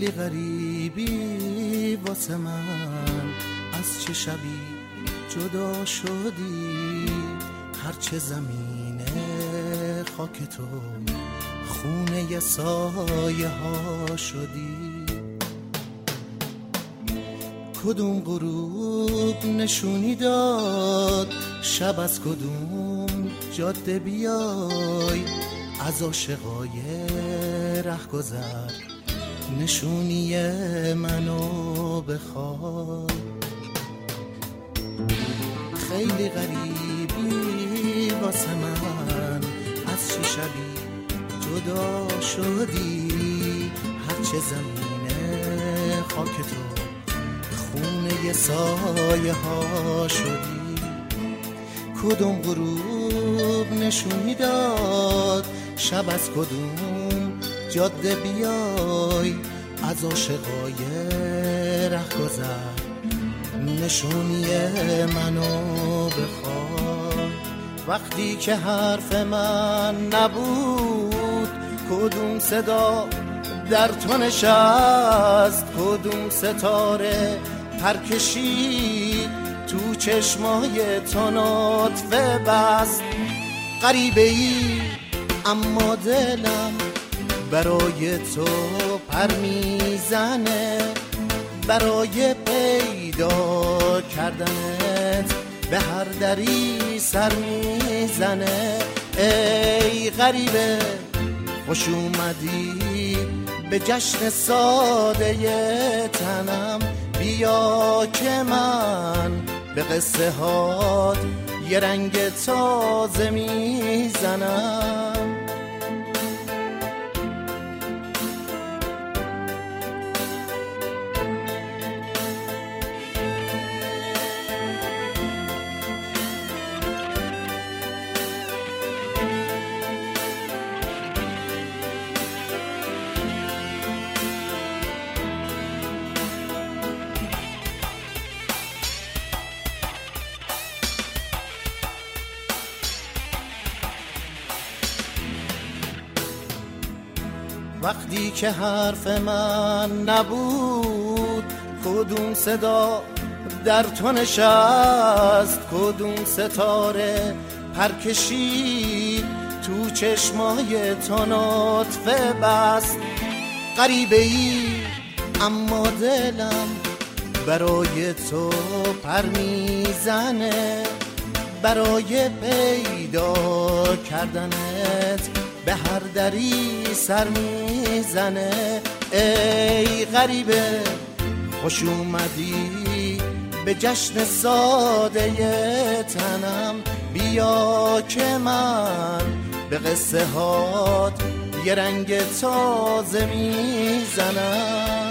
خیلی غریبی واسه من، از چه شبی جدا شدی، هرچه زمینه خاک تو خونه سایه ها شدی. کدوم غروب نشونی داد شب از کدوم جاده بیای، از عاشقای رهگذر نشونی منو بخوای. خیلی غریبی واسه من، از چه شبی جدا شدی، هرچه زمینه خاک تو خونه سایه ها شدی. کدوم غروب نشونی داد شب از کدوم جاده بیای، از عاشقای رهگذر نشونی منو بخوای. وقتی که حرف من نبود کدوم صدا در تو نشست، کدوم ستاره پر کشید تو چشمای تو نطفه بست. غریبه ای اما دلم برای تو پر میزنه، برای پیدا کردنت به هر دری سر میزنه. ای غریبه خوش اومدی به جشن ساده تنم، بیا که من به قصه هات یه رنگ تازه میزنم. وقتی که حرف من نبود کدوم صدا در تو نشست، کدوم ستاره پر کشید تو چشمای تو نطفه بست. غریبه ای اما دلم برای تو پر میزنه، برای پیدا کردنت به هر دری سر میزنه. ای غریبه خوش اومدی به جشن ساده تنم، بیا که من به قصه هات یه رنگ تازه میزنم.